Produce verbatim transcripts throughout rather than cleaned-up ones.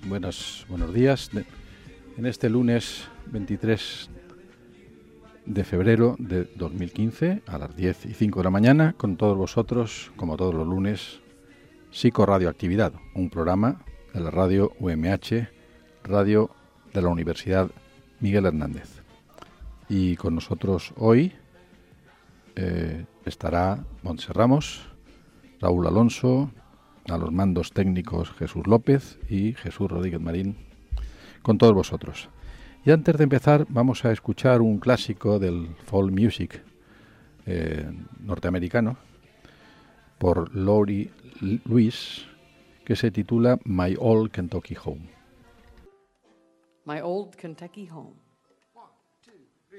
buenos, buenos días. En este lunes veintitrés de febrero de dos mil quince, a las diez y cinco de la mañana, con todos vosotros, como todos los lunes, Psicoradioactividad, un programa de la radio U M H, radio de la Universidad Miguel Hernández. Y con nosotros hoy eh, estará Montse Ramos, Raúl Alonso, a los mandos técnicos Jesús López y Jesús Rodríguez Marín, con todos vosotros. Y antes de empezar vamos a escuchar un clásico del folk music eh, norteamericano por Laurie Lewis, que se titula My Old Kentucky Home. My Old Kentucky Home. One, two, three.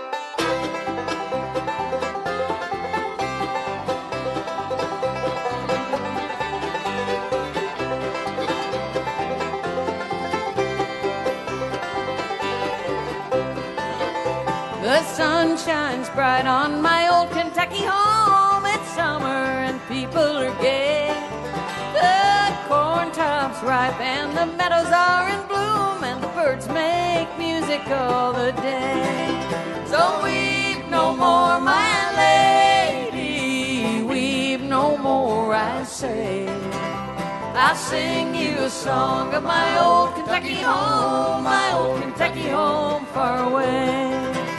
The sun shines bright on my old Kentucky home. It's summer and people are gay. The corn tops ripe and the meadows are in bloom, and the birds make music all the day. So weep no more, my lady, weep no more, I say. I'll sing you a song of my old Kentucky home, my old Kentucky home far away.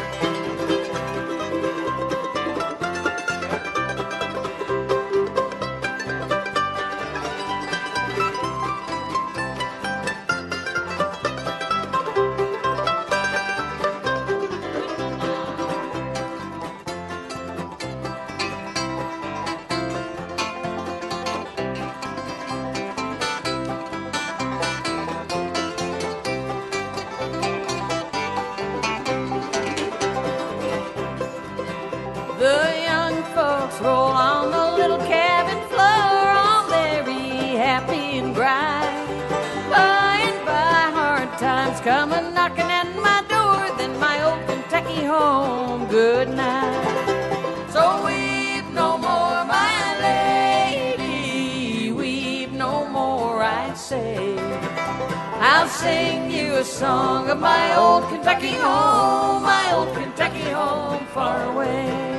Roll on the little cabin floor, all very happy and bright. By and by, hard times come a knocking at my door, then my old Kentucky home, good night. So weep no more, my lady, weep no more, I say. I'll sing you a song of my old Kentucky home, my old Kentucky home far away.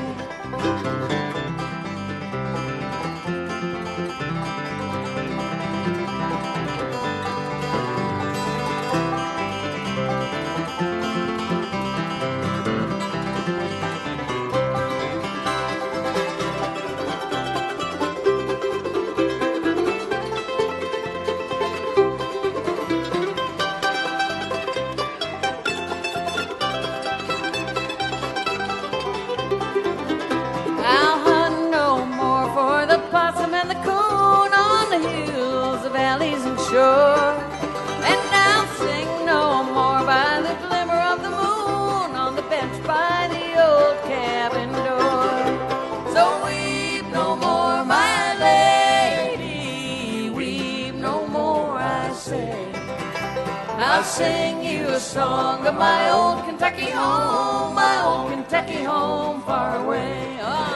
Sure. And I'll sing no more by the glimmer of the moon on the bench by the old cabin door. So weep no more, my lady, weep no more, I say. I'll sing you a song of my old Kentucky home, my old Kentucky home far away. Oh.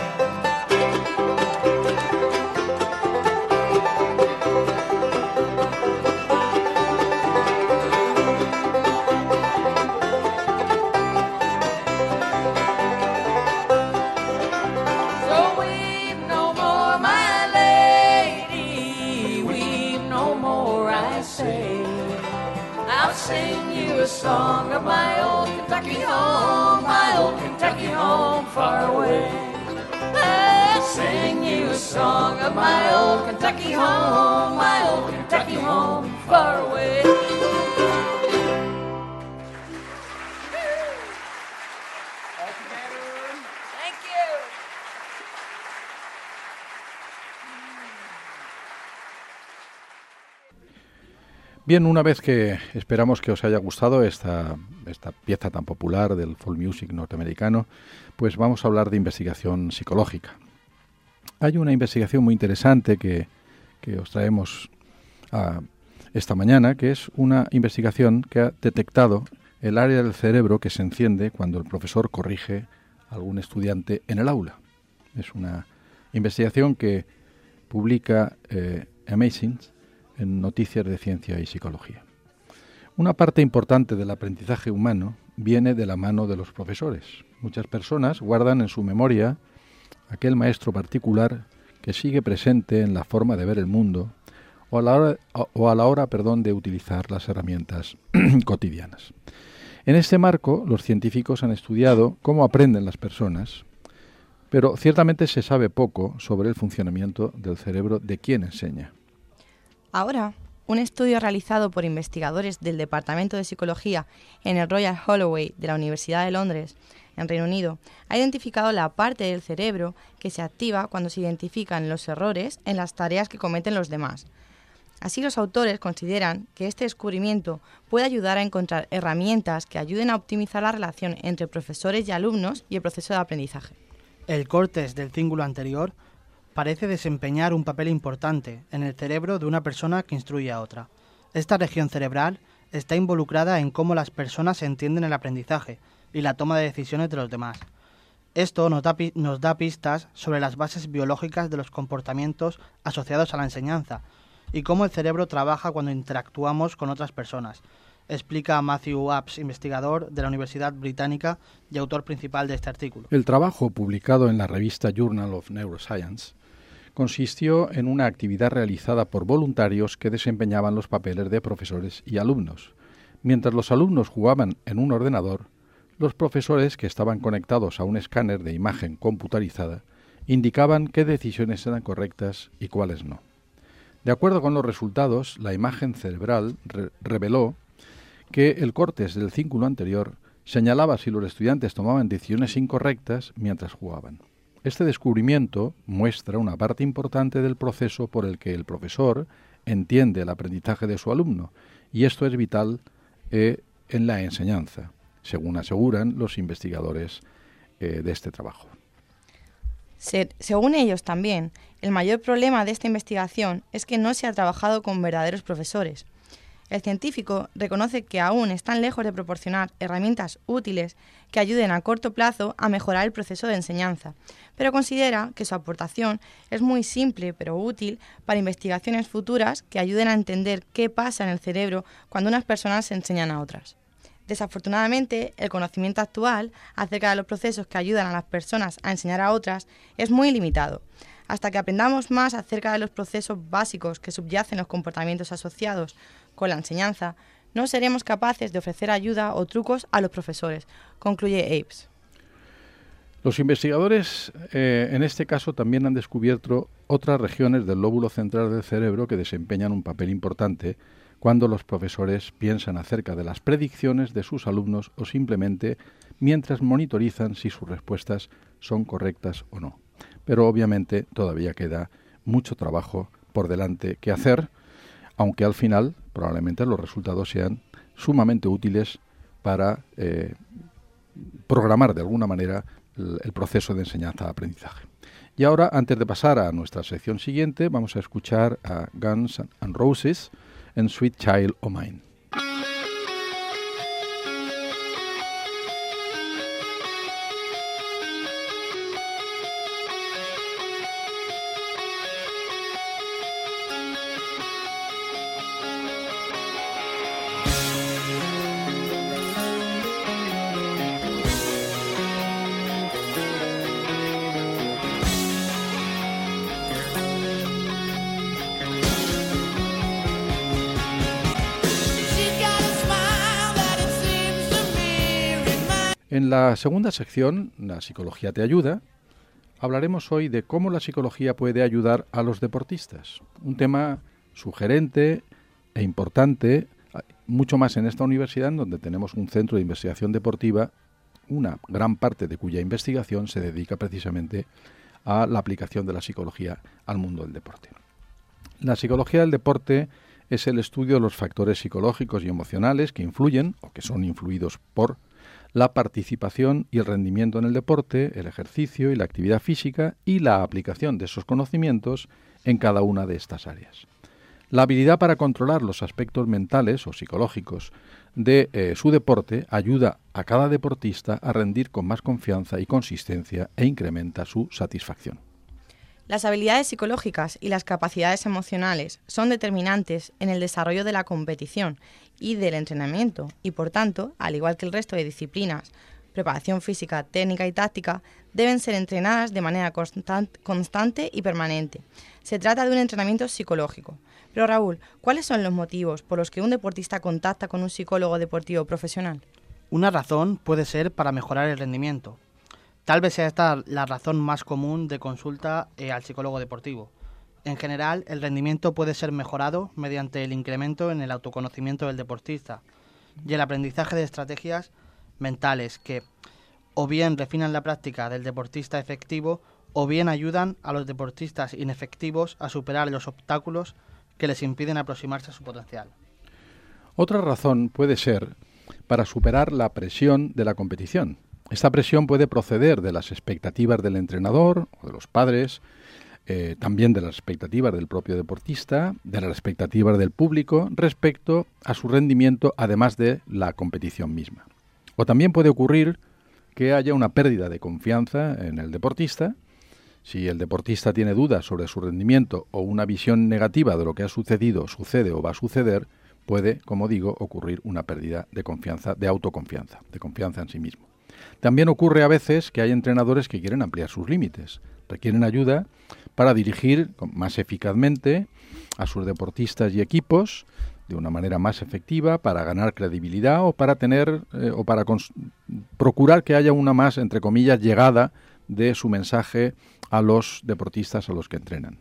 Sing you a song of my old Kentucky home, my old Kentucky home far away. I'll sing you a song of my old Kentucky home, my old Kentucky home far away. Thank you. Bien, una vez que esperamos que os haya gustado esta, esta pieza tan popular del folk music norteamericano, pues vamos a hablar de investigación psicológica. Hay una investigación muy interesante que, que os traemos a esta mañana, que es una investigación que ha detectado el área del cerebro que se enciende cuando el profesor corrige a algún estudiante en el aula. Es una investigación que publica eh, Amazing en Noticias de Ciencia y Psicología. Una parte importante del aprendizaje humano viene de la mano de los profesores. Muchas personas guardan en su memoria aquel maestro particular que sigue presente en la forma de ver el mundo o a la hora, o a la hora perdón, de utilizar las herramientas cotidianas. En este marco, los científicos han estudiado cómo aprenden las personas, pero ciertamente se sabe poco sobre el funcionamiento del cerebro de quien enseña. Ahora, un estudio realizado por investigadores del Departamento de Psicología en el Royal Holloway de la Universidad de Londres, en Reino Unido, ha identificado la parte del cerebro que se activa cuando se identifican los errores en las tareas que cometen los demás. Así, los autores consideran que este descubrimiento puede ayudar a encontrar herramientas que ayuden a optimizar la relación entre profesores y alumnos y el proceso de aprendizaje. El córtex del cíngulo anterior parece desempeñar un papel importante en el cerebro de una persona que instruye a otra. Esta región cerebral está involucrada en cómo las personas entienden el aprendizaje y la toma de decisiones de los demás. Esto nos da, nos da pistas sobre las bases biológicas de los comportamientos asociados a la enseñanza y cómo el cerebro trabaja cuando interactuamos con otras personas, explica Matthew Apps, investigador de la Universidad Británica y autor principal de este artículo. El trabajo, publicado en la revista Journal of Neuroscience, consistió en una actividad realizada por voluntarios que desempeñaban los papeles de profesores y alumnos. Mientras los alumnos jugaban en un ordenador, los profesores, que estaban conectados a un escáner de imagen computarizada, indicaban qué decisiones eran correctas y cuáles no. De acuerdo con los resultados, la imagen cerebral re- reveló que el córtex del cíngulo anterior señalaba si los estudiantes tomaban decisiones incorrectas mientras jugaban. Este descubrimiento muestra una parte importante del proceso por el que el profesor entiende el aprendizaje de su alumno, y esto es vital eh, en la enseñanza, según aseguran los investigadores eh, de este trabajo. Se, según ellos también, el mayor problema de esta investigación es que no se ha trabajado con verdaderos profesores. El científico reconoce que aún están lejos de proporcionar herramientas útiles que ayuden a corto plazo a mejorar el proceso de enseñanza, pero considera que su aportación es muy simple pero útil para investigaciones futuras que ayuden a entender qué pasa en el cerebro cuando unas personas enseñan a otras. Desafortunadamente, el conocimiento actual acerca de los procesos que ayudan a las personas a enseñar a otras es muy limitado. Hasta que aprendamos más acerca de los procesos básicos que subyacen los comportamientos asociados con la enseñanza, no seremos capaces de ofrecer ayuda o trucos a los profesores, concluye Apes. Los investigadores eh, en este caso también han descubierto otras regiones del lóbulo central del cerebro que desempeñan un papel importante cuando los profesores piensan acerca de las predicciones de sus alumnos o simplemente mientras monitorizan si sus respuestas son correctas o no. Pero obviamente todavía queda mucho trabajo por delante que hacer, aunque al final probablemente los resultados sean sumamente útiles para eh, programar de alguna manera el, el proceso de enseñanza-aprendizaje. Y ahora, antes de pasar a nuestra sección siguiente, vamos a escuchar a Guns N' Roses en Sweet Child O' Mine. En la segunda sección, La psicología te ayuda, hablaremos hoy de cómo la psicología puede ayudar a los deportistas. Un tema sugerente e importante, mucho más en esta universidad, en donde tenemos un centro de investigación deportiva, una gran parte de cuya investigación se dedica precisamente a la aplicación de la psicología al mundo del deporte. La psicología del deporte es el estudio de los factores psicológicos y emocionales que influyen, o que son influidos por, la participación y el rendimiento en el deporte, el ejercicio y la actividad física y la aplicación de esos conocimientos en cada una de estas áreas. La habilidad para controlar los aspectos mentales o psicológicos de eh, su deporte ayuda a cada deportista a rendir con más confianza y consistencia e incrementa su satisfacción. Las habilidades psicológicas y las capacidades emocionales son determinantes en el desarrollo de la competición y del entrenamiento y, por tanto, al igual que el resto de disciplinas, preparación física, técnica y táctica, deben ser entrenadas de manera constan- constante y permanente. Se trata de un entrenamiento psicológico. Pero Raúl, ¿cuáles son los motivos por los que un deportista contacta con un psicólogo deportivo profesional? Una razón puede ser para mejorar el rendimiento. Tal vez sea esta la razón más común de consulta eh, al psicólogo deportivo. En general, el rendimiento puede ser mejorado mediante el incremento en el autoconocimiento del deportista y el aprendizaje de estrategias mentales que o bien refinan la práctica del deportista efectivo o bien ayudan a los deportistas inefectivos a superar los obstáculos que les impiden aproximarse a su potencial. Otra razón puede ser para superar la presión de la competición. Esta presión puede proceder de las expectativas del entrenador o de los padres, eh, también de las expectativas del propio deportista, de las expectativas del público respecto a su rendimiento, además de la competición misma. O también puede ocurrir que haya una pérdida de confianza en el deportista. Si el deportista tiene dudas sobre su rendimiento o una visión negativa de lo que ha sucedido, sucede o va a suceder, puede, como digo, ocurrir una pérdida de confianza, de autoconfianza, de confianza en sí mismo. También ocurre a veces que hay entrenadores que quieren ampliar sus límites, requieren ayuda para dirigir más eficazmente a sus deportistas y equipos de una manera más efectiva, para ganar credibilidad o para tener eh, o para cons- procurar que haya una más, entre comillas, llegada de su mensaje a los deportistas a los que entrenan.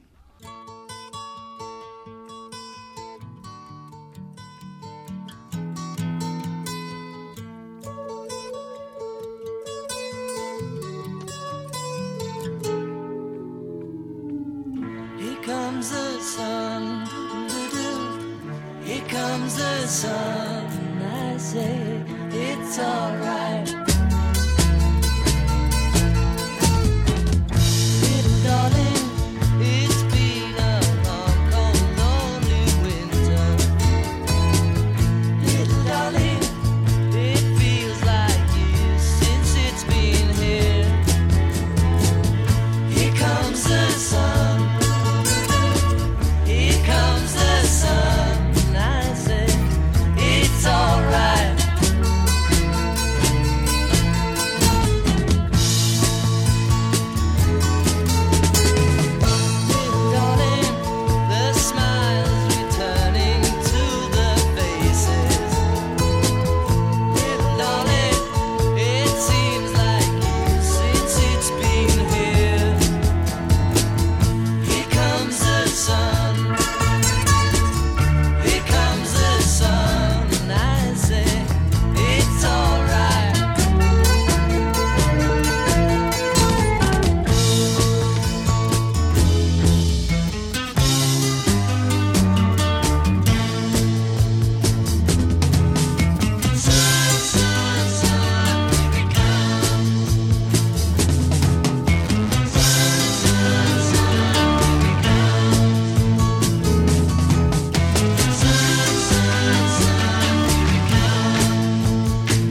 Comes the sun, I say it's alright. Little darling, it's been a long, cold, lonely winter. Little darling, it feels like years since it's been here. Here comes the sun. Here comes the sun. It's alright. Little darling, the smiles returning to the faces. Little darling, it seems like years since it's been here. Here comes the sun. Here comes the sun. It's alright. Sun, sun, sun, here it comes. Sun, sun, sun, here it comes. Sun, sun, sun, here it comes.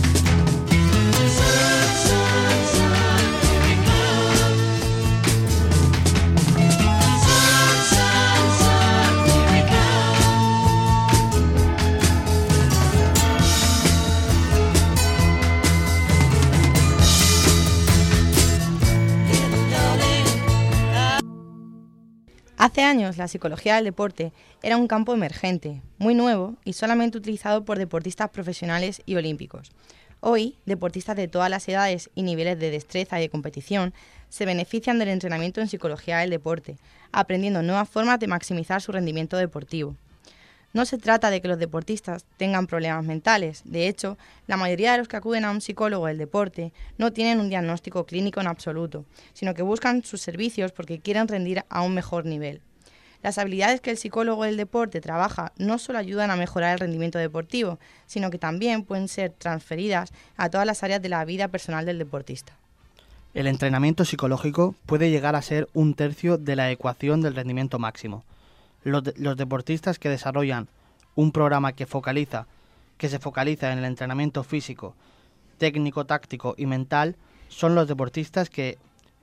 Hace años la psicología del deporte era un campo emergente, muy nuevo y solamente utilizado por deportistas profesionales y olímpicos. Hoy, deportistas de todas las edades y niveles de destreza y de competición se benefician del entrenamiento en psicología del deporte, aprendiendo nuevas formas de maximizar su rendimiento deportivo. No se trata de que los deportistas tengan problemas mentales. De hecho, la mayoría de los que acuden a un psicólogo del deporte no tienen un diagnóstico clínico en absoluto, sino que buscan sus servicios porque quieren rendir a un mejor nivel. Las habilidades que el psicólogo del deporte trabaja no solo ayudan a mejorar el rendimiento deportivo, sino que también pueden ser transferidas a todas las áreas de la vida personal del deportista. El entrenamiento psicológico puede llegar a ser un tercio de la ecuación del rendimiento máximo. Los, de, los deportistas que desarrollan un programa que focaliza, que se focaliza en el entrenamiento físico, técnico, táctico y mental son los deportistas que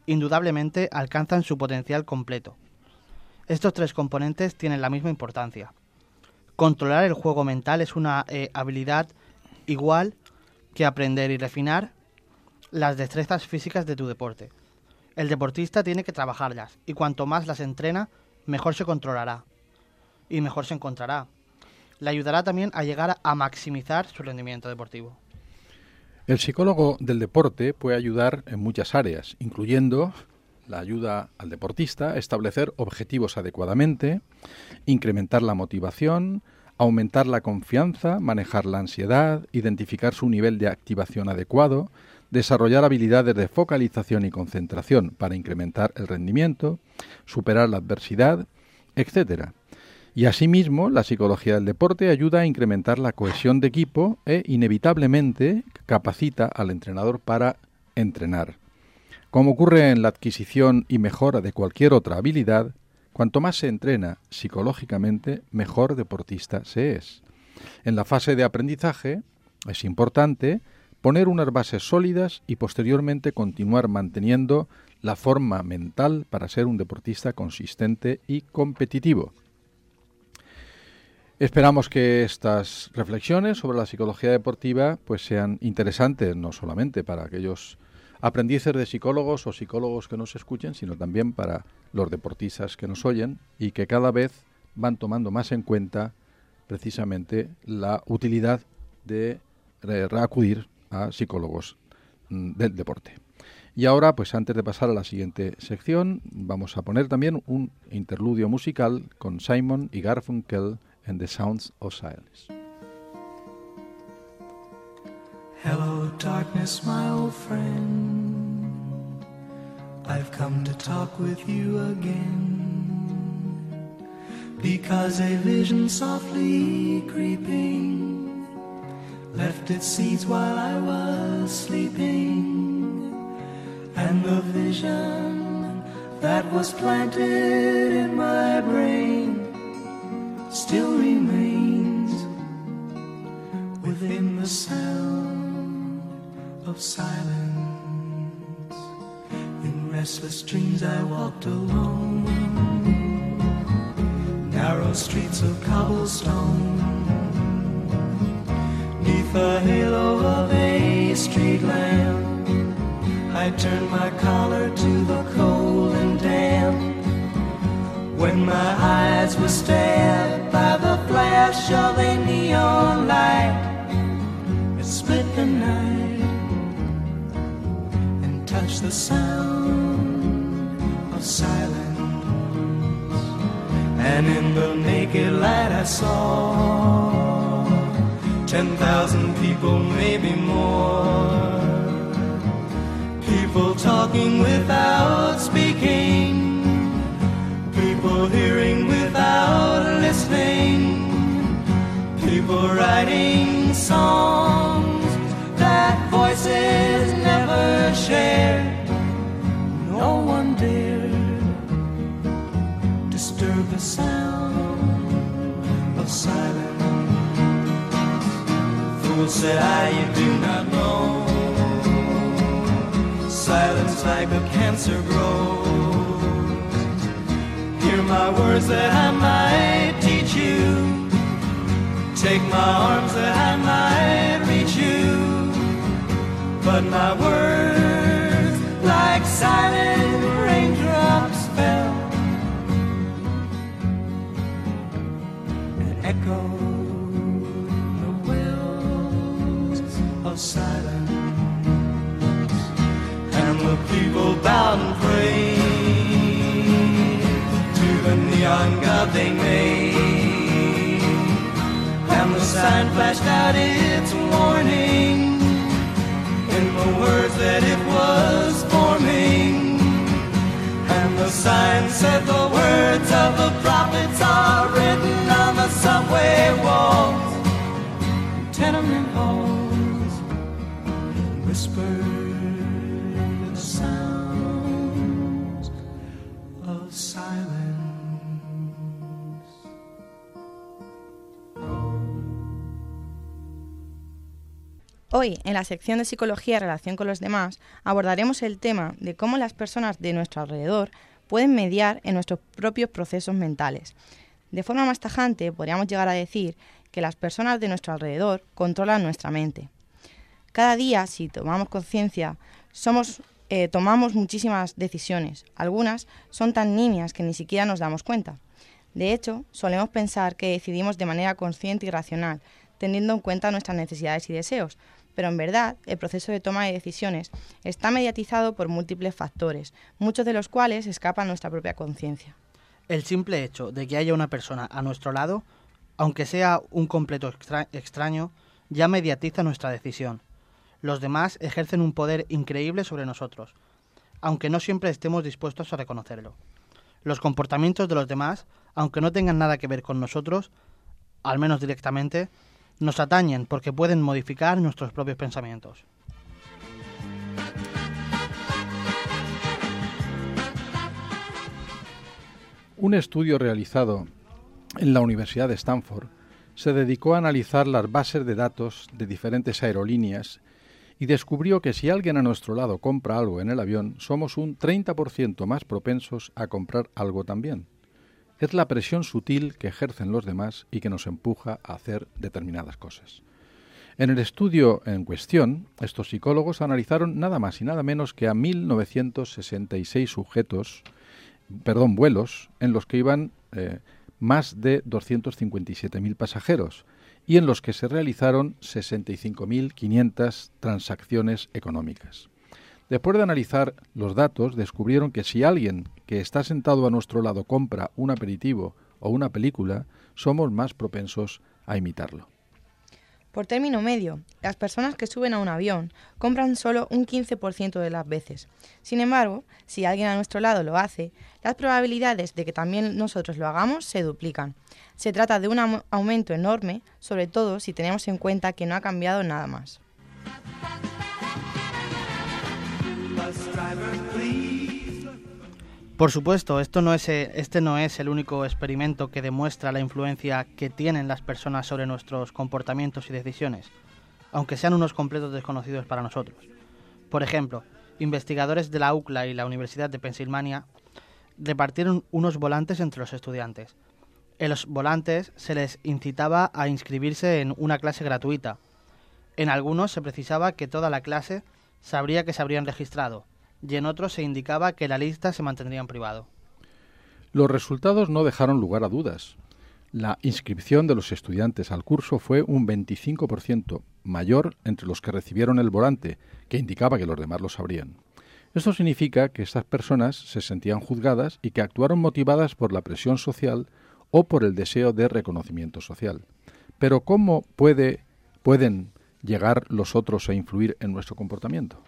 indudablemente alcanzan su potencial completo. Estos tres componentes tienen la misma importancia. Controlar el juego mental es una eh, habilidad igual que aprender y refinar las destrezas físicas de tu deporte. El deportista tiene que trabajarlas y cuanto más las entrena, mejor se controlará y mejor se encontrará. Le ayudará también a llegar a maximizar su rendimiento deportivo. El psicólogo del deporte puede ayudar en muchas áreas, incluyendo la ayuda al deportista a establecer objetivos adecuadamente, incrementar la motivación, aumentar la confianza, manejar la ansiedad, identificar su nivel de activación adecuado, desarrollar habilidades de focalización y concentración para incrementar el rendimiento, superar la adversidad, etcétera. Y asimismo, la psicología del deporte ayuda a incrementar la cohesión de equipo e, inevitablemente, capacita al entrenador para entrenar. Como ocurre en la adquisición y mejora de cualquier otra habilidad, cuanto más se entrena psicológicamente, mejor deportista se es. En la fase de aprendizaje es importante poner unas bases sólidas y posteriormente continuar manteniendo la forma mental para ser un deportista consistente y competitivo. Esperamos que estas reflexiones sobre la psicología deportiva pues sean interesantes no solamente para aquellos aprendices de psicólogos o psicólogos que nos escuchen, sino también para los deportistas que nos oyen y que cada vez van tomando más en cuenta precisamente la utilidad de reacudir a psicólogos mm, del deporte. Y ahora, pues antes de pasar a la siguiente sección, vamos a poner también un interludio musical con Simon y Garfunkel and the Sounds of Silence. Hello, darkness, my old friend. I've come to talk with you again, because a vision softly creeping left its seeds while I was sleeping, and the vision that was planted in my brain still remains within the sound of silence. In restless dreams I walked alone, narrow streets of cobblestone, neath the halo of a street lamp. I turned my collar to the cold and damp, when my eyes were stabbed by the flash of a neon light. It split the night and touched the sound of silence. And in the naked light I saw ten thousand people, maybe more, people talking without speaking, people hearing without listening, people writing songs that voices never shared. No one dared disturb the sound of silence. Fool, said I, you do not know, silence like a cancer grows. Hear my words that I might teach you, take my arms that I might reach you, but my words like silent raindrops fell and echoed the wells of silence. And the people bowed and prayed the neon god they made, and the sign flashed out its warning in the words that it was forming, and the sign said the words of the prophets are written on the subway walls, tenement halls, whispered the sounds of silence. Hoy, en la sección de Psicología y Relación con los demás, abordaremos el tema de cómo las personas de nuestro alrededor pueden mediar en nuestros propios procesos mentales. De forma más tajante, podríamos llegar a decir que las personas de nuestro alrededor controlan nuestra mente. Cada día, si tomamos conciencia, somos, eh, tomamos muchísimas decisiones. Algunas son tan nimias que ni siquiera nos damos cuenta. De hecho, solemos pensar que decidimos de manera consciente y racional, teniendo en cuenta nuestras necesidades y deseos, pero en verdad el proceso de toma de decisiones está mediatizado por múltiples factores, muchos de los cuales escapan a nuestra propia conciencia. El simple hecho de que haya una persona a nuestro lado, aunque sea un completo extra- extraño, ya mediatiza nuestra decisión. Los demás ejercen un poder increíble sobre nosotros, aunque no siempre estemos dispuestos a reconocerlo. Los comportamientos de los demás, aunque no tengan nada que ver con nosotros, al menos directamente, nos atañen porque pueden modificar nuestros propios pensamientos. Un estudio realizado en la Universidad de Stanford se dedicó a analizar las bases de datos de diferentes aerolíneas y descubrió que si alguien a nuestro lado compra algo en el avión, somos un treinta por ciento más propensos a comprar algo también. Es la presión sutil que ejercen los demás y que nos empuja a hacer determinadas cosas. En el estudio en cuestión, estos psicólogos analizaron nada más y nada menos que a mil novecientos sesenta y seis sujetos, perdón, vuelos, en los que iban eh, más de doscientos cincuenta y siete mil pasajeros y en los que se realizaron sesenta y cinco mil quinientas transacciones económicas. Después de analizar los datos, descubrieron que si alguien que está sentado a nuestro lado compra un aperitivo o una película, somos más propensos a imitarlo. Por término medio, las personas que suben a un avión compran solo un quince por ciento de las veces. Sin embargo, si alguien a nuestro lado lo hace, las probabilidades de que también nosotros lo hagamos se duplican. Se trata de un am- aumento enorme, sobre todo si tenemos en cuenta que no ha cambiado nada más. Por supuesto, esto no es, este no es el único experimento que demuestra la influencia que tienen las personas sobre nuestros comportamientos y decisiones, aunque sean unos completos desconocidos para nosotros. Por ejemplo, investigadores de la U C L A y la Universidad de Pensilvania repartieron unos volantes entre los estudiantes. En los volantes se les incitaba a inscribirse en una clase gratuita. En algunos se precisaba que toda la clase sabría que se habrían registrado, y en otros se indicaba que la lista se mantendría en privado. Los resultados no dejaron lugar a dudas. La inscripción de los estudiantes al curso fue un veinticinco por ciento mayor entre los que recibieron el volante, que indicaba que los demás lo sabrían. Esto significa que estas personas se sentían juzgadas y que actuaron motivadas por la presión social o por el deseo de reconocimiento social. Pero ¿cómo puede, pueden llegar los otros a influir en nuestro comportamiento?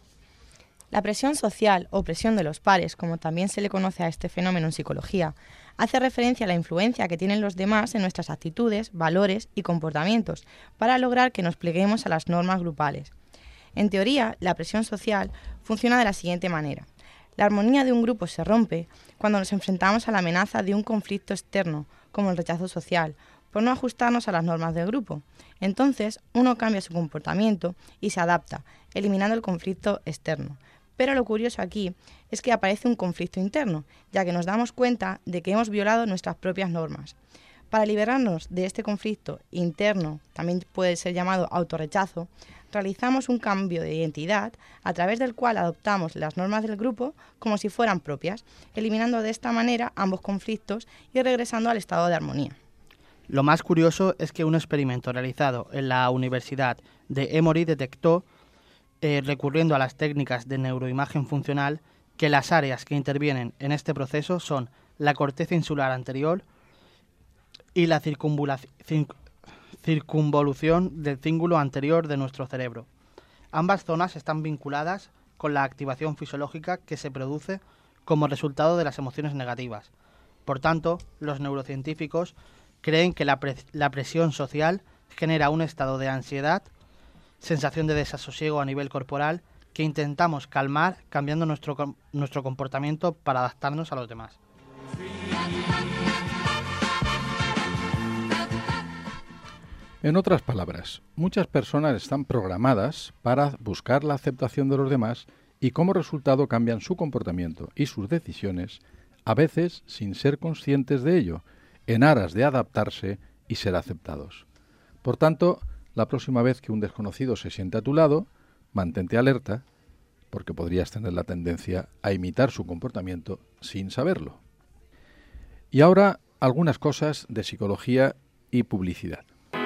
La presión social o presión de los pares, como también se le conoce a este fenómeno en psicología, hace referencia a la influencia que tienen los demás en nuestras actitudes, valores y comportamientos para lograr que nos pleguemos a las normas grupales. En teoría, la presión social funciona de la siguiente manera. La armonía de un grupo se rompe cuando nos enfrentamos a la amenaza de un conflicto externo, como el rechazo social, por no ajustarnos a las normas del grupo. Entonces, uno cambia su comportamiento y se adapta, eliminando el conflicto externo. Pero lo curioso aquí es que aparece un conflicto interno, ya que nos damos cuenta de que hemos violado nuestras propias normas. Para liberarnos de este conflicto interno, también puede ser llamado autorrechazo, realizamos un cambio de identidad a través del cual adoptamos las normas del grupo como si fueran propias, eliminando de esta manera ambos conflictos y regresando al estado de armonía. Lo más curioso es que un experimento realizado en la Universidad de Emory detectó, eh, recurriendo a las técnicas de neuroimagen funcional, que las áreas que intervienen en este proceso son la corteza insular anterior y la circunvolución del cíngulo anterior de nuestro cerebro. Ambas zonas están vinculadas con la activación fisiológica que se produce como resultado de las emociones negativas. Por tanto, los neurocientíficos creen que la, pre- la presión social genera un estado de ansiedad, sensación de desasosiego a nivel corporal, que intentamos calmar cambiando nuestro, com- nuestro comportamiento para adaptarnos a los demás. En otras palabras, muchas personas están programadas para buscar la aceptación de los demás y como resultado cambian su comportamiento y sus decisiones, a veces sin ser conscientes de ello, en aras de adaptarse y ser aceptados. Por tanto, la próxima vez que un desconocido se siente a tu lado, mantente alerta, porque podrías tener la tendencia a imitar su comportamiento sin saberlo. Y ahora, algunas cosas de psicología y publicidad.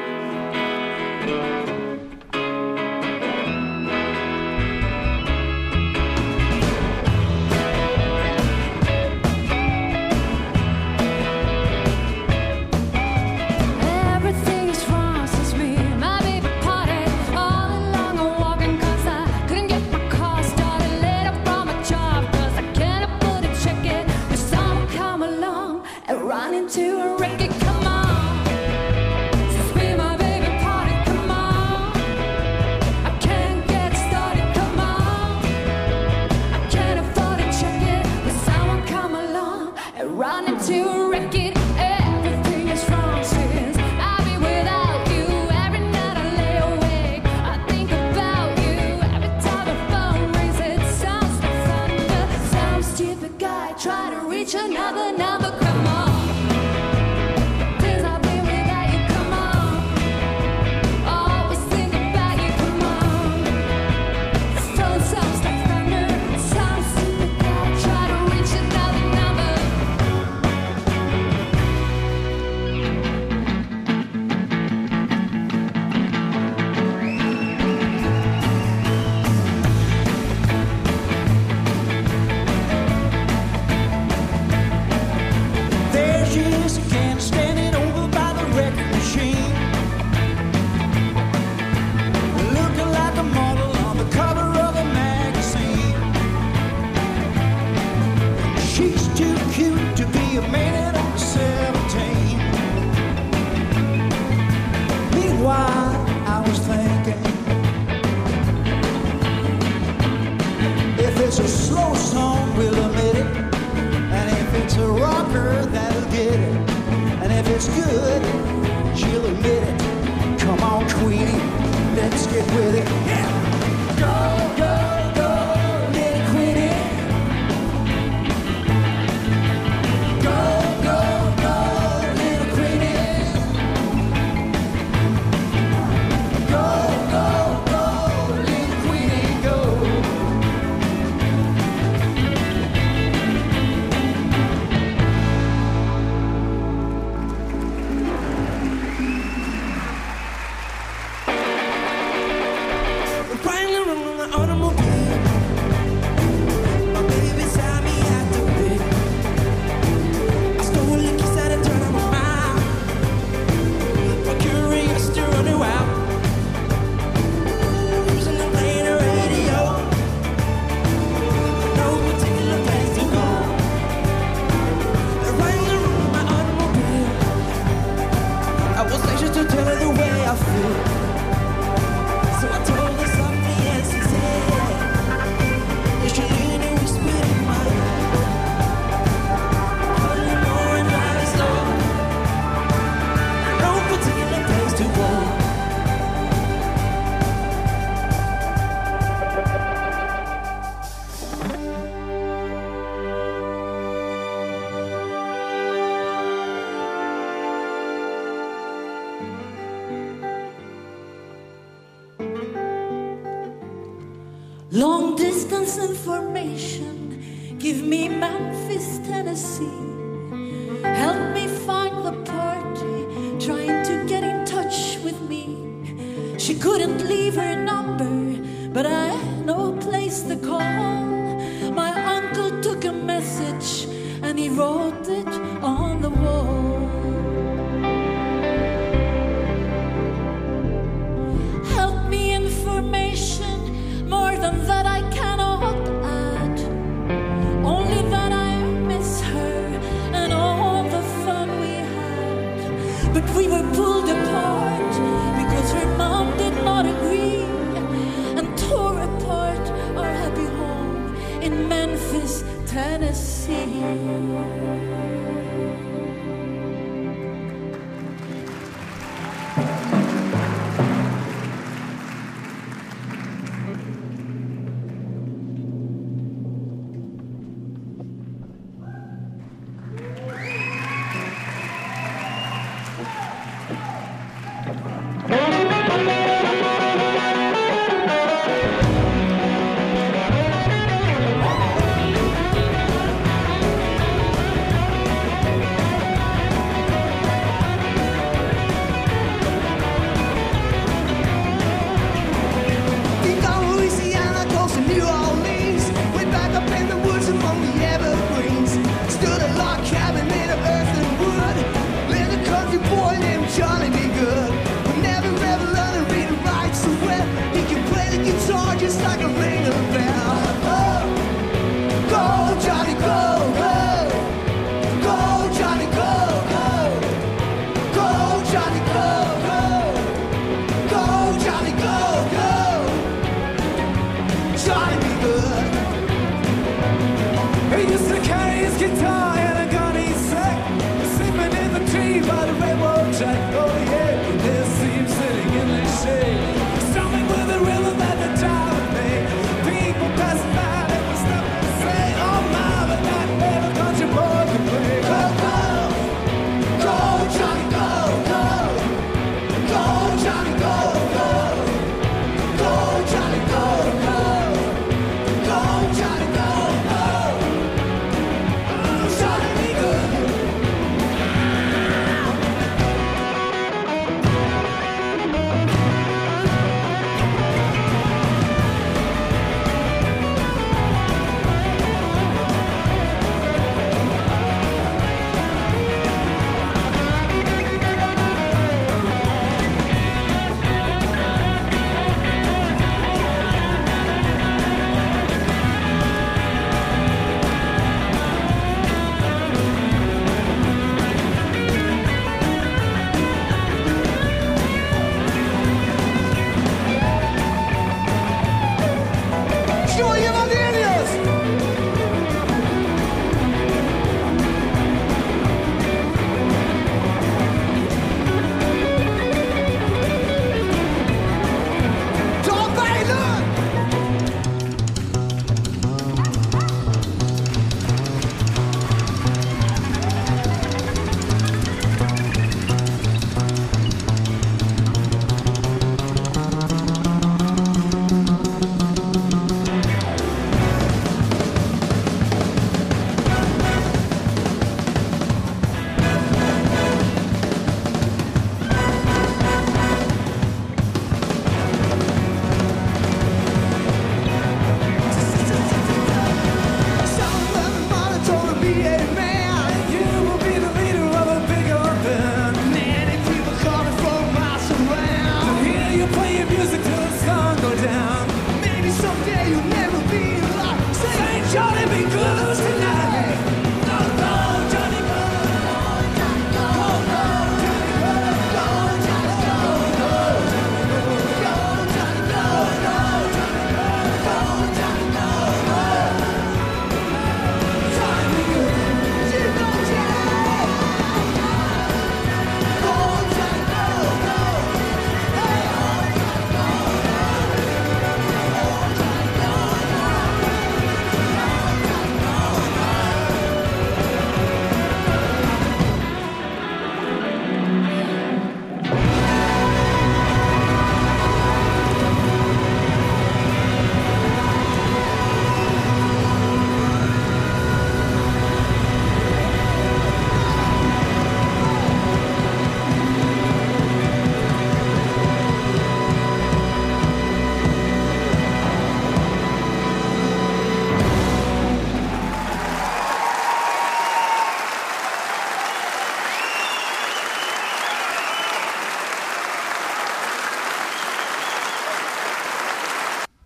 Long distance information, give me Memphis, Tennessee. Help me find the party, trying to get in touch with me. She couldn't leave her number, but I had no place to call. My uncle took a message and he wrote it on the wall. Help me information, more than that I cannot add. Only that I miss her and all the fun we had. But we were pulled apart because her mom did not agree, and tore apart our happy home in Memphis, Tennessee.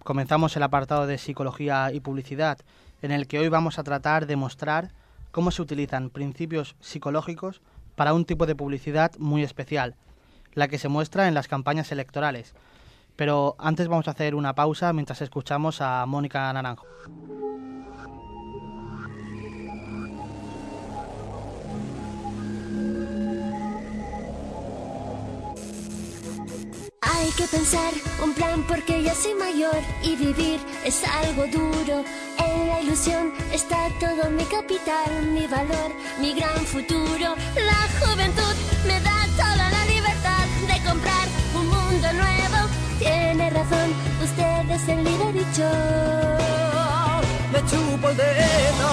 comenzamos el apartado de Psicología y Publicidad, en el que hoy vamos a tratar de mostrar cómo se utilizan principios psicológicos para un tipo de publicidad muy especial, la que se muestra en las campañas electorales. Pero antes vamos a hacer una pausa mientras escuchamos a Mónica Naranjo. Hay que pensar un plan porque ya soy mayor y vivir es algo duro. En la ilusión está todo mi capital, mi valor, mi gran futuro. La juventud me da toda la libertad de comprar un mundo nuevo. Tiene razón, usted es el líder y yo me chupo el dedo,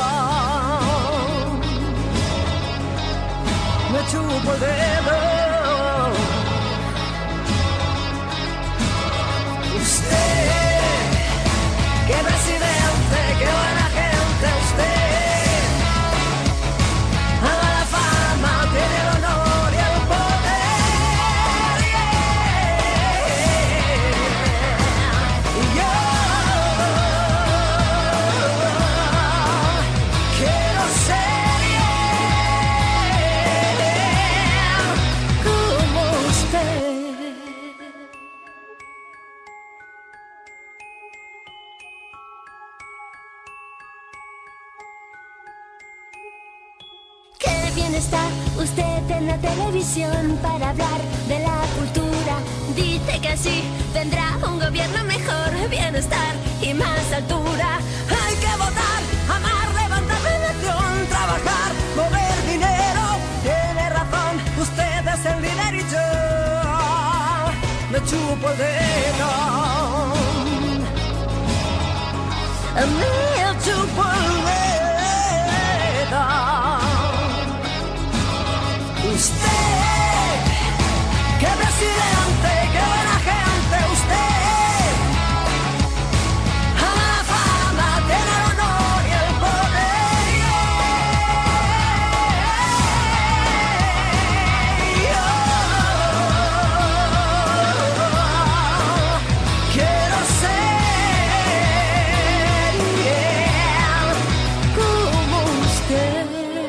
me chupo el dedo. Usted, qué presidente, qué buena gente usted. Ama la fama, tiene el honor y el poder. Yeah. Y yo quiero ser yeah, como usted. Está usted en la televisión para hablar de la cultura. Dice que así vendrá un gobierno mejor, bienestar y más altura. Hay que votar, amar, levantar la nación, trabajar, mover dinero. Tiene razón, usted es el líder y yo me chupo el dedo. A mí me chupo el dedo. Usted, qué presidente, qué buena gente usted. Ama la fama, tiene el honor y el poder. Yeah. Yo quiero ser yeah, como usted.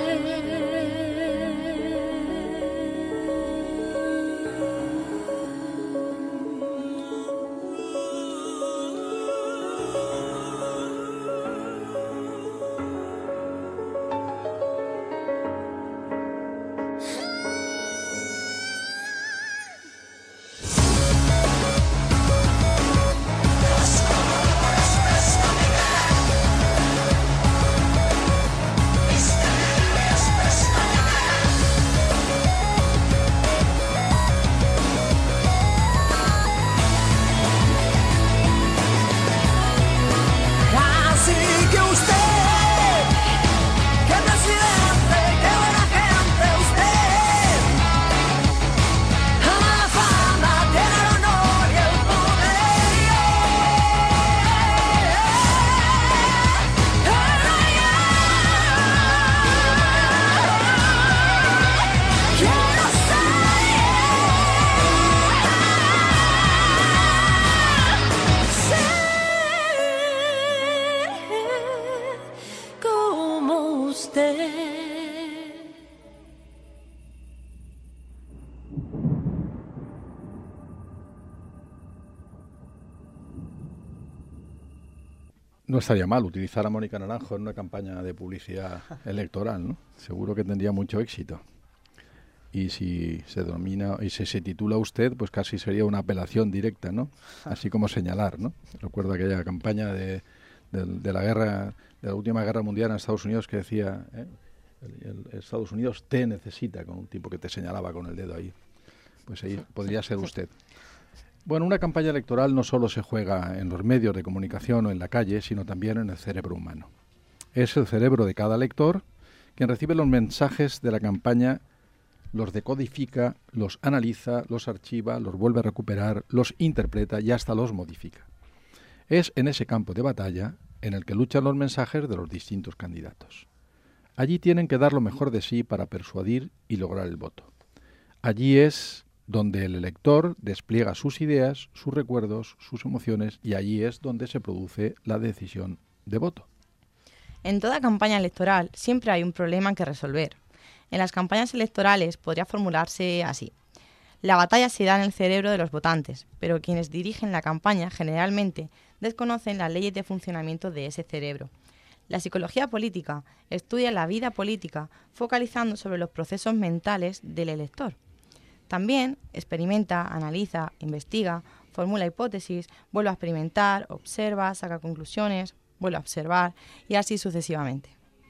No estaría mal utilizar a Mónica Naranjo en una campaña de publicidad electoral, ¿no? Seguro que tendría mucho éxito. Y si se denomina y si se titula usted, pues casi sería una apelación directa, ¿no? Así como señalar, ¿no? Recuerdo aquella campaña de, de, de la guerra, de la última guerra mundial en Estados Unidos que decía, ¿eh? el, el Estados Unidos te necesita, con un tipo que te señalaba con el dedo ahí. Pues ahí podría ser usted. Bueno, una campaña electoral no solo se juega en los medios de comunicación o en la calle, sino también en el cerebro humano. Es el cerebro de cada lector quien recibe los mensajes de la campaña, los decodifica, los analiza, los archiva, los vuelve a recuperar, los interpreta y hasta los modifica. Es en ese campo de batalla en el que luchan los mensajes de los distintos candidatos. Allí tienen que dar lo mejor de sí para persuadir y lograr el voto. Allí es donde el elector despliega sus ideas, sus recuerdos, sus emociones, y allí es donde se produce la decisión de voto. En toda campaña electoral siempre hay un problema que resolver. En las campañas electorales podría formularse así. La batalla se da en el cerebro de los votantes, pero quienes dirigen la campaña generalmente desconocen las leyes de funcionamiento de ese cerebro. La psicología política estudia la vida política focalizando sobre los procesos mentales del elector. También experimenta, analiza, investiga, formula hipótesis, vuelve a experimentar, observa, saca conclusiones, vuelve a observar y así sucesivamente.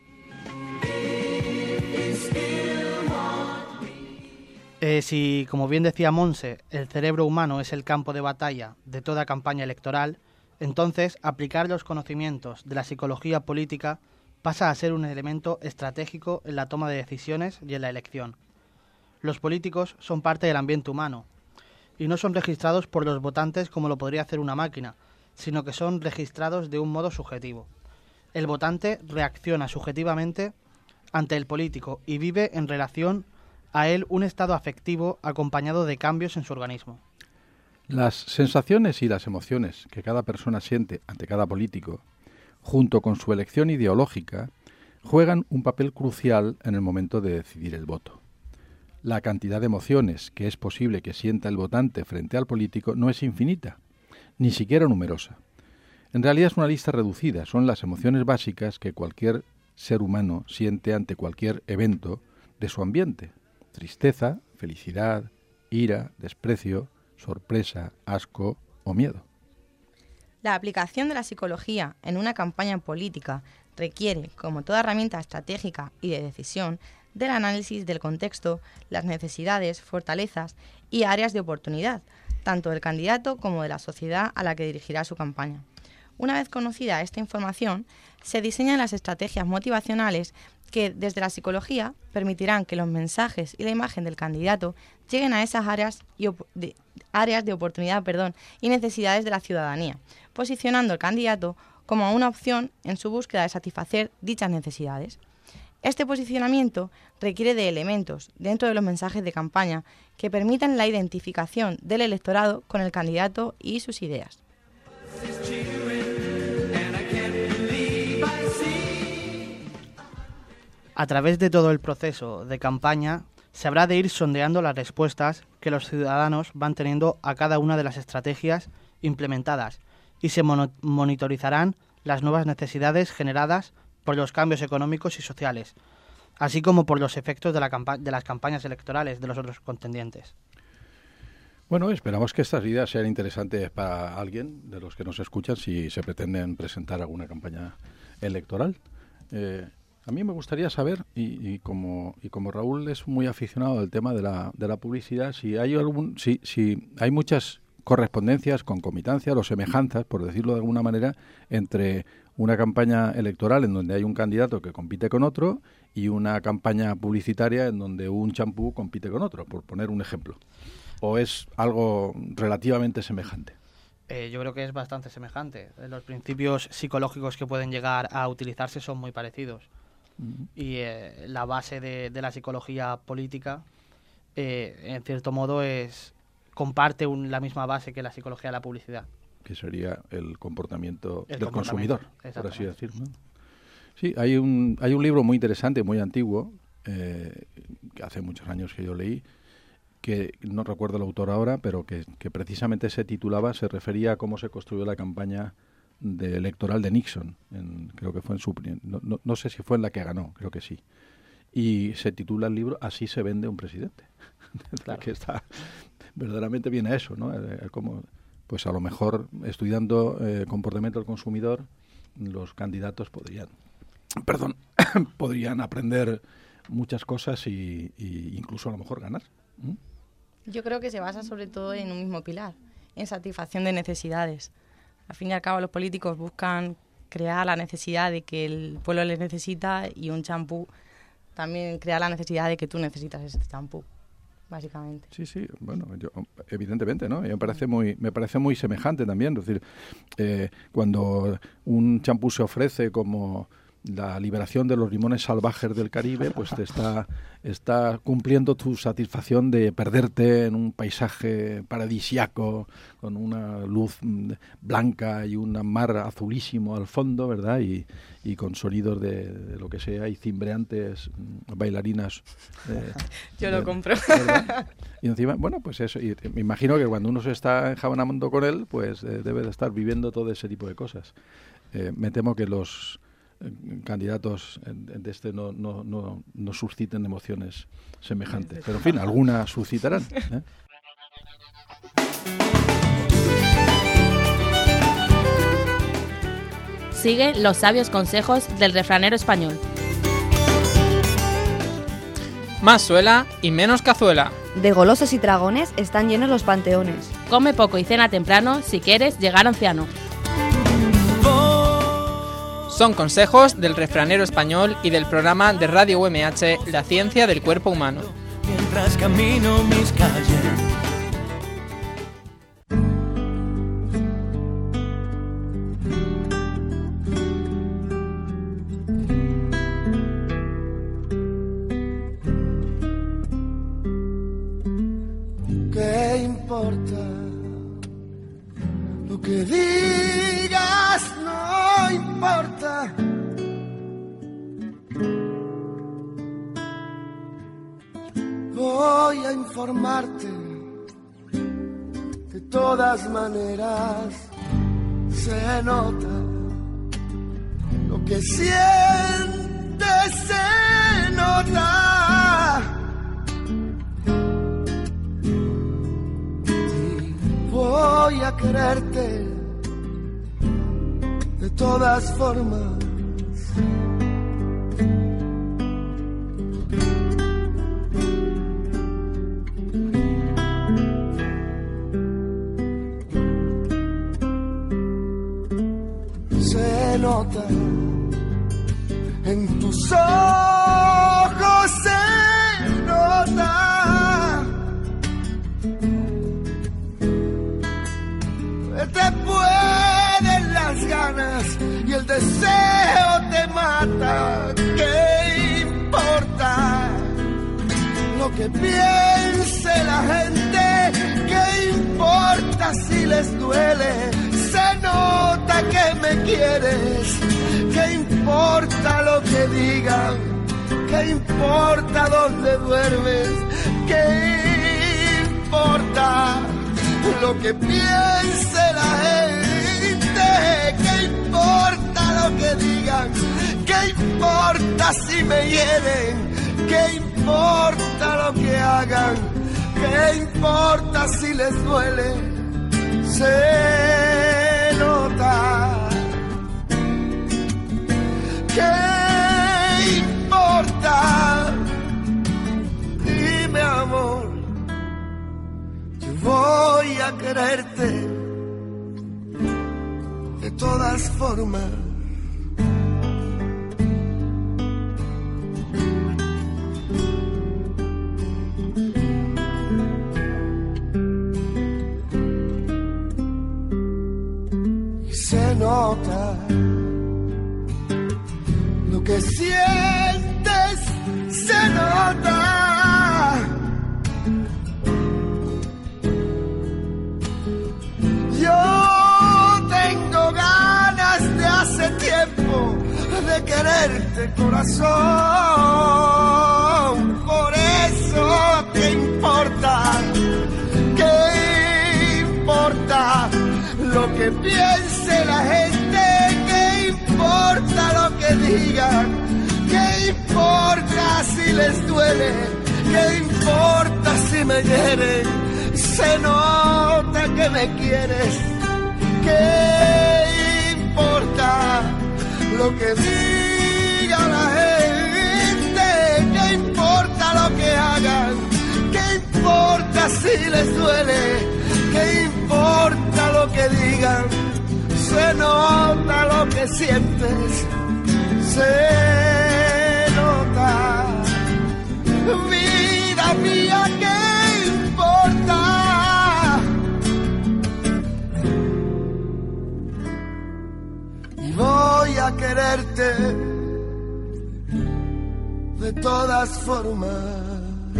Eh, si, como bien decía Monse, el cerebro humano es el campo de batalla de toda campaña electoral, entonces aplicar los conocimientos de la psicología política pasa a ser un elemento estratégico en la toma de decisiones y en la elección. Los políticos son parte del ambiente humano y no son registrados por los votantes como lo podría hacer una máquina, sino que son registrados de un modo subjetivo. El votante reacciona subjetivamente ante el político y vive en relación a él un estado afectivo acompañado de cambios en su organismo. Las sensaciones y las emociones que cada persona siente ante cada político, junto con su elección ideológica, juegan un papel crucial en el momento de decidir el voto. La cantidad de emociones que es posible que sienta el votante frente al político no es infinita, ni siquiera numerosa. En realidad es una lista reducida, son las emociones básicas que cualquier ser humano siente ante cualquier evento de su ambiente. Tristeza, felicidad, ira, desprecio, sorpresa, asco o miedo. La aplicación de la psicología en una campaña política requiere, como toda herramienta estratégica y de decisión, del análisis del contexto, las necesidades, fortalezas y áreas de oportunidad, tanto del candidato como de la sociedad a la que dirigirá su campaña. Una vez conocida esta información, se diseñan las estrategias motivacionales que, desde la psicología, permitirán que los mensajes y la imagen del candidato lleguen a esas áreas, y op- de, áreas de oportunidad perdón, y necesidades de la ciudadanía, posicionando al candidato como una opción en su búsqueda de satisfacer dichas necesidades. Este posicionamiento requiere de elementos dentro de los mensajes de campaña que permitan la identificación del electorado con el candidato y sus ideas. A través de todo el proceso de campaña, se habrá de ir sondeando las respuestas que los ciudadanos van teniendo a cada una de las estrategias implementadas y se mono- monitorizarán las nuevas necesidades generadas por los cambios económicos y sociales, así como por los efectos de, la campa- de las campañas electorales de los otros contendientes. Bueno, esperamos que estas ideas sean interesantes para alguien de los que nos escuchan si se pretenden presentar alguna campaña electoral. Eh, a mí me gustaría saber, y, y como y como Raúl es muy aficionado al tema de la, de la publicidad, si hay algún si, si hay muchas correspondencias, concomitancias o semejanzas, por decirlo de alguna manera, entre una campaña electoral en donde hay un candidato que compite con otro y una campaña publicitaria en donde un champú compite con otro, por poner un ejemplo. ¿O es algo relativamente semejante? Eh, yo creo que es bastante semejante. Los principios psicológicos que pueden llegar a utilizarse son muy parecidos. Uh-huh. Y eh, la base de, de la psicología política, eh, en cierto modo, es comparte un, la misma base que la psicología de la publicidad. Que sería el comportamiento el del comportamiento, consumidor, por así decirlo, ¿no? Sí, hay un, hay un libro muy interesante, muy antiguo, eh, que hace muchos años que yo leí, que no recuerdo el autor ahora, pero que, que precisamente se titulaba, se refería a cómo se construyó la campaña de electoral de Nixon, en, creo que fue en su, no, no, no sé si fue en la que ganó, creo que sí, y se titula el libro Así se vende un presidente, claro. Que está verdaderamente bien a eso, ¿no? Eh, como, pues a lo mejor estudiando eh, comportamiento del consumidor, los candidatos podrían, perdón, podrían aprender muchas cosas y, y incluso a lo mejor ganar. ¿Mm? Yo creo que se basa sobre todo en un mismo pilar, en satisfacción de necesidades. Al fin y al cabo, los políticos buscan crear la necesidad de que el pueblo les necesita y un champú también crea la necesidad de que tú necesitas ese champú, básicamente. Sí, sí, bueno, yo, evidentemente, ¿no? Me parece muy, me parece muy semejante también. Es decir, eh, cuando un champú se ofrece como la liberación de los limones salvajes del Caribe, pues te está, está cumpliendo tu satisfacción de perderte en un paisaje paradisiaco con una luz blanca y un mar azulísimo al fondo, ¿verdad? Y, y con sonidos de, de lo que sea y cimbreantes bailarinas. Eh, Yo lo de, compro. ¿verdad? Y encima, bueno, pues eso, y me imagino que cuando uno se está enjabonando con él, pues eh, debe de estar viviendo todo ese tipo de cosas. Eh, me temo que los eh, candidatos de este no, no, no, no susciten emociones semejantes. Pero, en fin, algunas suscitarán, ¿eh? Sigue los sabios consejos del refranero español. Más suela y menos cazuela. De golosos y dragones están llenos los panteones. Come poco y cena temprano si quieres llegar anciano. Son consejos del refranero español y del programa de Radio U M H La ciencia del cuerpo humano. Mientras camino mis calles. ¿Qué importa lo que digas? No importa. Voy a informarte. De todas maneras se nota. Lo que sientes se nota. Y voy a quererte. De todas formas. Se nota en tus ojos, se nota. Te pueden las ganas y el deseo te mata. ¿Qué importa lo que piense la gente? ¿Qué importa si les duele? Se nota que me quieres. ¿Qué importa lo que digan? ¿Qué importa dónde duermes? ¿Qué importa lo que piense la gente? ¿Qué importa lo que digan? ¿Qué importa si me hieren? ¿Qué importa lo que hagan? ¿Qué importa si les duele? Se nota. ¿Qué importa? Dime, amor. Voy a quererte de todas formas. Y se nota lo que sientes, se nota. Yo tengo ganas de hace tiempo de quererte, corazón. Por eso, ¿qué importa? ¿Qué importa lo que piense la gente? ¿Qué importa lo que digan? ¿Qué importa si les duele? ¿Qué importa si me hieren? Se nota que me quieres. ¿Qué importa lo que diga la gente? ¿Qué importa lo que hagan? ¿Qué importa si les duele? ¿Qué importa lo que digan? Se nota lo que sientes. Se nota. Vida mía, ¿qué importa? Y voy a quererte transformar.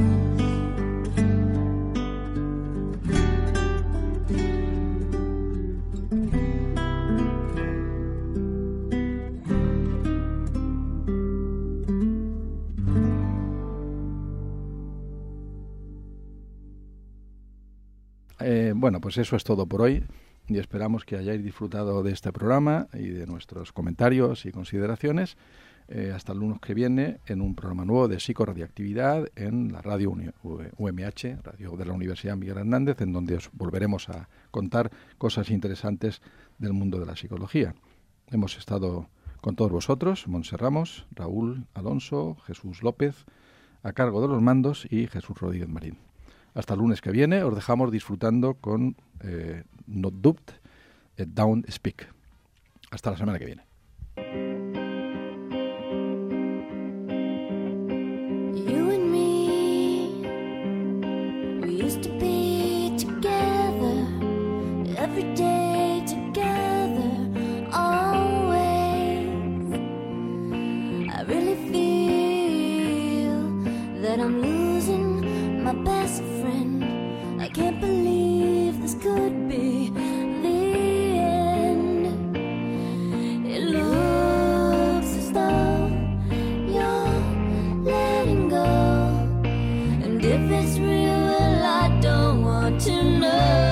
Eh, bueno, pues eso es todo por hoy y esperamos que hayáis disfrutado de este programa y de nuestros comentarios y consideraciones. Eh, hasta el lunes que viene en un programa nuevo de psicorradioactividad en la radio U M H, radio de la Universidad Miguel Hernández, en donde os volveremos a contar cosas interesantes del mundo de la psicología. Hemos estado con todos vosotros, Montse Ramos, Raúl Alonso, Jesús López, a cargo de los mandos, y Jesús Rodríguez Marín. Hasta el lunes que viene os dejamos disfrutando con eh, Not Dubbed, eh, Down Speak. Hasta la semana que viene. You and me, we used to be together, every day together, always. I really feel that I'm losing my best friend. I can't believe this could be the end. It looks as though you're letting go, and if it's real, well, I don't want to know.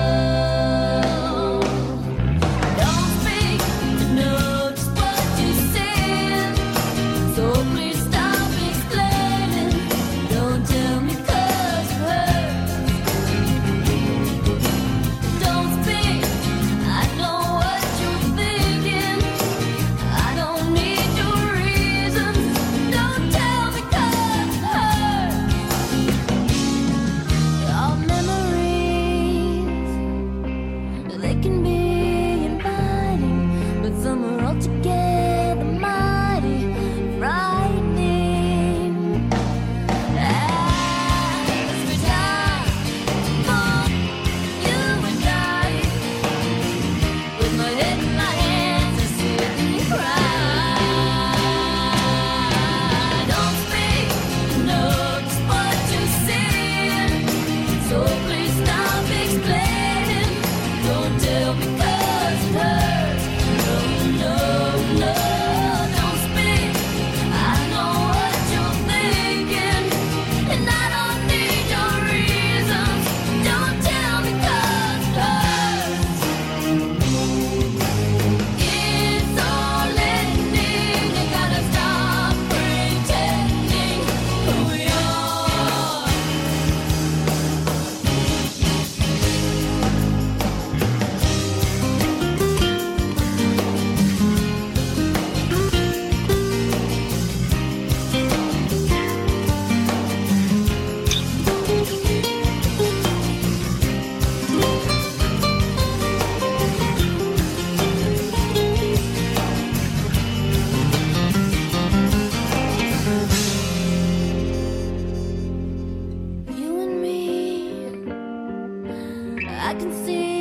Don't speak to know just what you said, so please stop explaining. Don't tell me 'cause it hurts. Don't speak, I know what you're thinking. I don't need your reasons. Don't tell me 'cause it hurts. Our memories, they can be inviting, but some are altogether mighty frightening. As we die for you and I, with my head in my hands, I sit and cry. Don't speak, know just what you said, so please stop explaining. Don't tell me 'cause it hurts. No, no, no, don't speak. I know what you're thinking, and I don't need your reasons. Don't tell me 'cause it hurts. It's all ending. You gotta stop pretending who we are. You and me, I can see